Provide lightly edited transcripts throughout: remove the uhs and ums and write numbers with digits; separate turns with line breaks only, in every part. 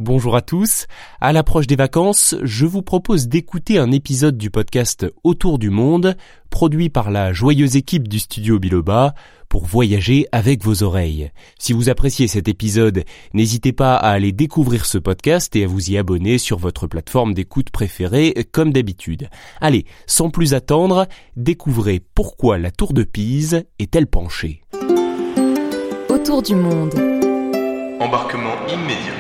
Bonjour à tous. À l'approche des vacances, je vous propose d'écouter un épisode du podcast Autour du monde, produit par la joyeuse équipe du studio Biloba, pour voyager avec vos oreilles. Si vous appréciez cet épisode, n'hésitez pas à aller découvrir ce podcast et à vous y abonner sur votre plateforme d'écoute préférée, comme d'habitude. Allez, sans plus attendre, découvrez pourquoi la tour de Pise est-elle penchée.
Autour du monde.
Embarquement immédiat.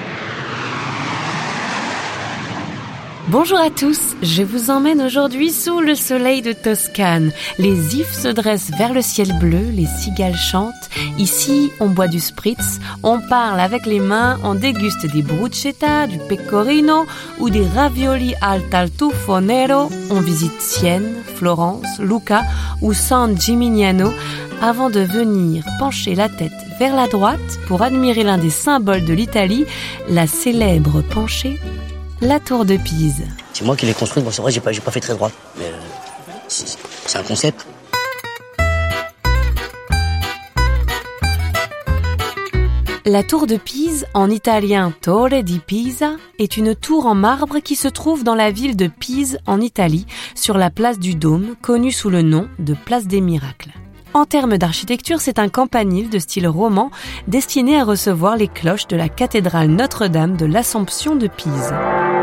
Bonjour à tous, je vous emmène aujourd'hui sous le soleil de Toscane. Les ifs se dressent vers le ciel bleu, les cigales chantent. Ici, on boit du spritz, on parle avec les mains, on déguste des bruschetta, du pecorino ou des ravioli al tartufo nero. On visite Sienne, Florence, Lucca ou San Gimignano avant de venir pencher la tête vers la droite pour admirer l'un des symboles de l'Italie, la célèbre penchée, la tour de Pise.
C'est moi qui l'ai construite, bon c'est vrai j'ai pas fait très droit, mais c'est un concept.
La tour de Pise, en italien Torre di Pisa, est une tour en marbre qui se trouve dans la ville de Pise en Italie, sur la place du Dôme, connue sous le nom de place des Miracles. En termes d'architecture, c'est un campanile de style roman destiné à recevoir les cloches de la cathédrale Notre-Dame de l'Assomption de Pise.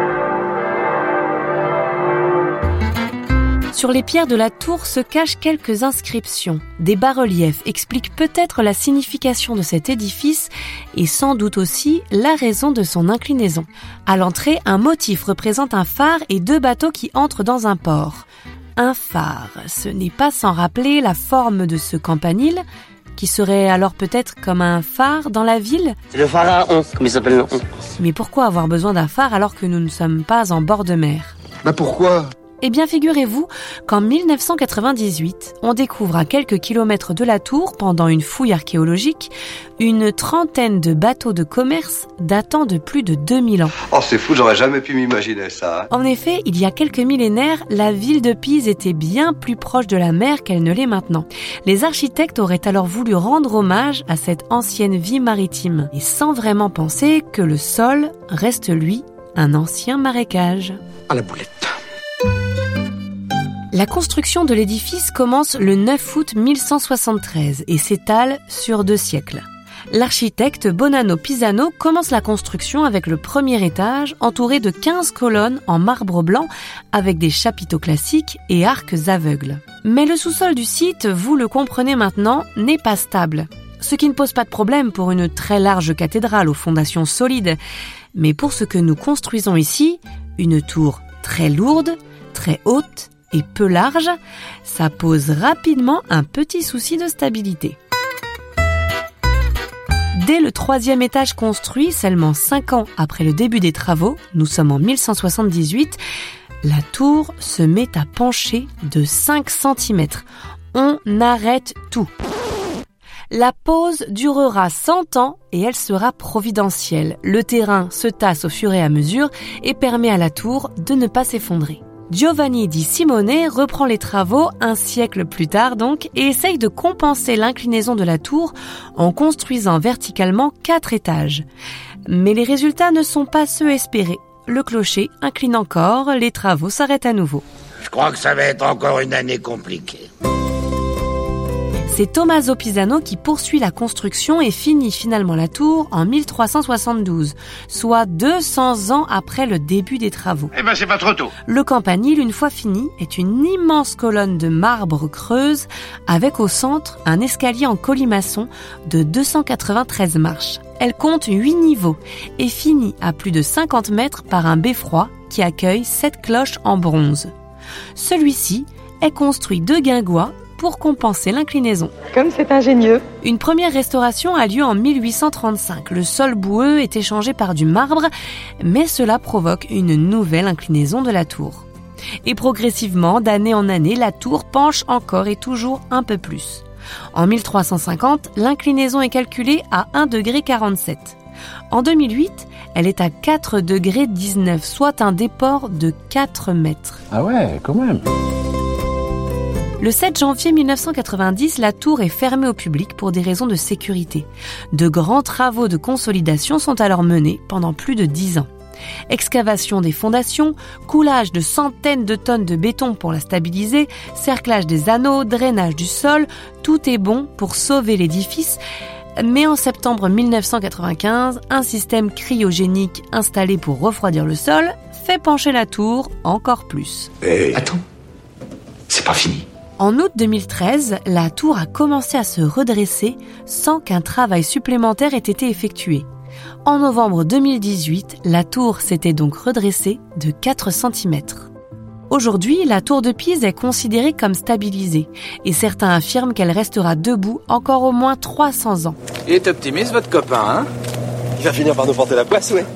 Sur les pierres de la tour se cachent quelques inscriptions. Des bas-reliefs expliquent peut-être la signification de cet édifice et sans doute aussi la raison de son inclinaison. À l'entrée, un motif représente un phare et deux bateaux qui entrent dans un port. Un phare, ce n'est pas sans rappeler la forme de ce campanile, qui serait alors peut-être comme un phare dans la ville.
C'est le pharaon, comme il s'appelle.
Mais pourquoi avoir besoin d'un phare alors que nous ne sommes pas en bord de mer ?
Pourquoi ?
Eh bien, figurez-vous qu'en 1998, on découvre à quelques kilomètres de la tour, pendant une fouille archéologique, une trentaine de bateaux de commerce datant de plus de 2000 ans.
Oh, c'est fou, j'aurais jamais pu m'imaginer ça.
En effet, il y a quelques millénaires, la ville de Pise était bien plus proche de la mer qu'elle ne l'est maintenant. Les architectes auraient alors voulu rendre hommage à cette ancienne vie maritime, et sans vraiment penser que le sol reste, lui, un ancien marécage.
À la boulette.
La construction de l'édifice commence le 9 août 1173 et s'étale sur 2 siècles. L'architecte Bonanno Pisano commence la construction avec le premier étage entouré de 15 colonnes en marbre blanc avec des chapiteaux classiques et arcs aveugles. Mais le sous-sol du site, vous le comprenez maintenant, n'est pas stable. Ce qui ne pose pas de problème pour une très large cathédrale aux fondations solides. Mais pour ce que nous construisons ici, une tour très lourde, très haute et peu large, ça pose rapidement un petit souci de stabilité. Dès le 3e étage construit, seulement 5 ans après le début des travaux, nous sommes en 1178, la tour se met à pencher de 5 cm. On arrête tout. La pause durera 100 ans et elle sera providentielle. Le terrain se tasse au fur et à mesure et permet à la tour de ne pas s'effondrer. Giovanni di Simone reprend les travaux un siècle plus tard donc et essaye de compenser l'inclinaison de la tour en construisant verticalement 4 étages. Mais les résultats ne sont pas ceux espérés. Le clocher incline encore, les travaux s'arrêtent à nouveau.
Je crois que ça va être encore une année compliquée.
C'est Tommaso Pisano qui poursuit la construction et finit finalement la tour en 1372, soit 200 ans après le début des travaux.
C'est pas trop tôt.
Le campanile, une fois fini, est une immense colonne de marbre creuse avec au centre un escalier en colimaçon de 293 marches. Elle compte 8 niveaux et finit à plus de 50 mètres par un beffroi qui accueille 7 cloches en bronze. Celui-ci est construit de guingois pour compenser l'inclinaison.
Comme c'est ingénieux.
Une première restauration a lieu en 1835. Le sol boueux est échangé par du marbre, mais cela provoque une nouvelle inclinaison de la tour. Et progressivement, d'année en année, la tour penche encore et toujours un peu plus. En 1350, l'inclinaison est calculée à 1,47 degré. En 2008, elle est à 4,19 degrés, soit un déport de 4 mètres.
Ah ouais, quand même.
Le 7 janvier 1990, la tour est fermée au public pour des raisons de sécurité. De grands travaux de consolidation sont alors menés pendant plus de 10 ans. Excavation des fondations, coulage de centaines de tonnes de béton pour la stabiliser, cerclage des anneaux, drainage du sol, tout est bon pour sauver l'édifice. Mais en septembre 1995, un système cryogénique installé pour refroidir le sol fait pencher la tour encore plus.
Attends, c'est pas fini.
En août 2013, la tour a commencé à se redresser sans qu'un travail supplémentaire ait été effectué. En novembre 2018, la tour s'était donc redressée de 4 cm. Aujourd'hui, la tour de Pise est considérée comme stabilisée et certains affirment qu'elle restera debout encore au moins 300 ans.
Il est optimiste, votre copain, hein?
Il va finir par nous porter la poisse, ouais.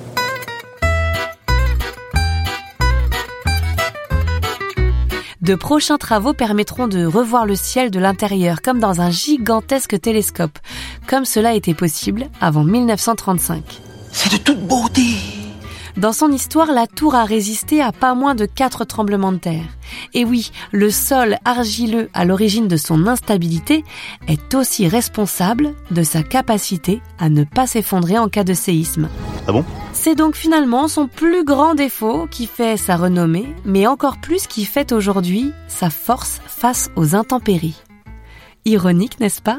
De prochains travaux permettront de revoir le ciel de l'intérieur comme dans un gigantesque télescope, comme cela était possible avant 1935.
C'est de toute beauté.
Dans son histoire, la tour a résisté à pas moins de 4 tremblements de terre. Et oui, le sol argileux à l'origine de son instabilité est aussi responsable de sa capacité à ne pas s'effondrer en cas de séisme.
Ah bon ?
C'est donc finalement son plus grand défaut qui fait sa renommée, mais encore plus qui fait aujourd'hui sa force face aux intempéries. Ironique, n'est-ce pas ?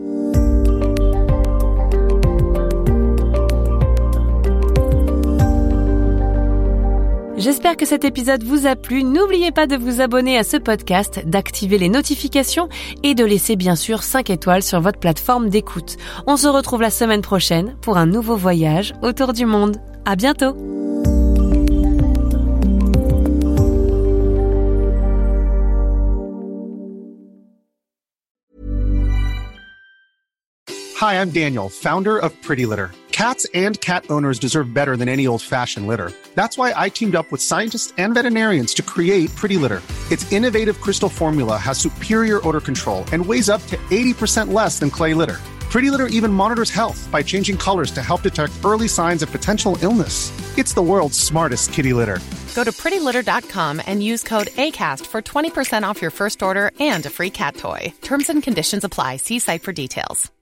J'espère que cet épisode vous a plu. N'oubliez pas de vous abonner à ce podcast, d'activer les notifications et de laisser bien sûr 5 étoiles sur votre plateforme d'écoute. On se retrouve la semaine prochaine pour un nouveau voyage autour du monde. À bientôt!
Hi, I'm Daniel, founder of Pretty Litter. Cats and cat owners deserve better than any old-fashioned litter. That's why I teamed up with scientists and veterinarians to create Pretty Litter. Its innovative crystal formula has superior odor control and weighs up to 80% less than clay litter. Pretty Litter even monitors health by changing colors to help detect early signs of potential illness. It's the world's smartest kitty litter.
Go to prettylitter.com and use code ACAST for 20% off your first order and a free cat toy. Terms and conditions apply. See site for details.